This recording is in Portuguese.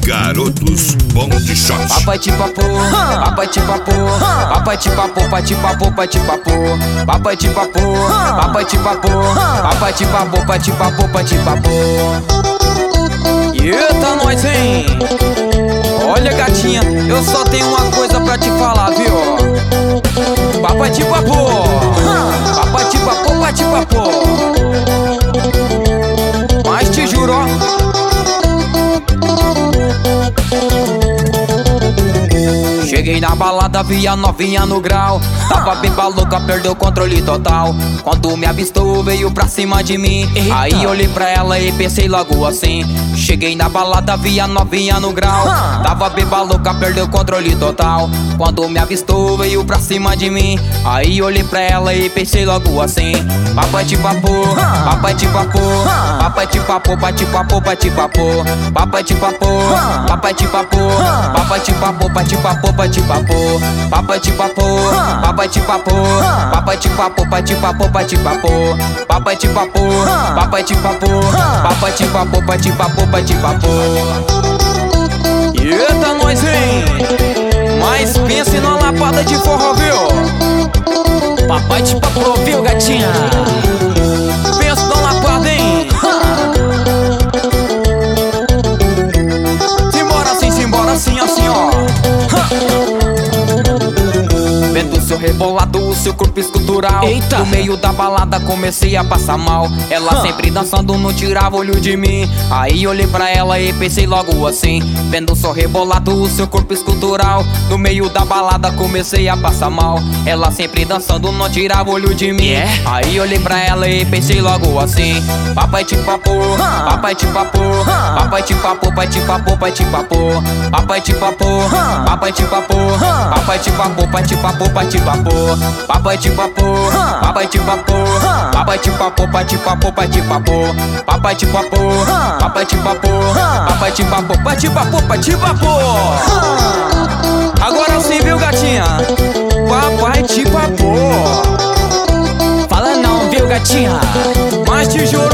Garotos Bom de Shot. Papai te papo, papai te papo, papai te papo, papai te papo, papai te papo, papai te papo, papai te papo, papai te papo, papai te papo, papai te papo. Eita nós, hein? Olha gatinha, eu só tenho uma coisa pra te falar, viu? Papai te papo, papai te papo, papai te papo. Mas te juro, ó. Cheguei na balada, vi a novinha no grau. Tava bem louca, perdeu o controle total. Quando me avistou, veio pra cima de mim. Eita. Aí olhei pra ela e pensei logo assim. Cheguei na balada, vi a novinha no grau. Tava bem louca, perdeu o controle total. Quando me avistou, veio pra cima de mim. Aí olhei pra ela e pensei logo assim. Papai te papo, papai te papo, papai te papo, papai te papo, papai te papo, papai te papo, papai te papo, papai te papo, papai te papo, papai te papo, papai te papo, papai te papo, papai te papo, papai te papo, papai te papo, papai te papo, papai te papo, papai te papo, papai te papo, papai te papo. Eita nós, hein? Mas pense na lapada de forró, viu? Papai te papo, viu, gatinha? Pensa na lapada, hein? Simbora assim, ó. Vendo o seu rebolado, o seu corpo escultural. Eita. No meio da balada comecei a passar mal. Ela sempre dançando, não tirava olho de mim. Aí olhei pra ela e pensei logo assim. Vendo o seu rebolado, o seu corpo escultural. No meio da balada comecei a passar mal. Ela sempre dançando, não tirava olho de mim. Aí olhei pra ela e pensei logo assim. Papai te papo, papai te papo, papai te papo, papai te papo, papai te papo, papai te papo, papai te papo, papai te papo, papai te papo, papai te papo, papai te papo, papai te papo, papai te papo, papai te papo, papai te papo, papai te papo, papai te papo, papai te papo, papai te papo, papai te papo. Agora sim, viu, gatinha? Papai te papo. Fala não, viu, gatinha? Mas te juro.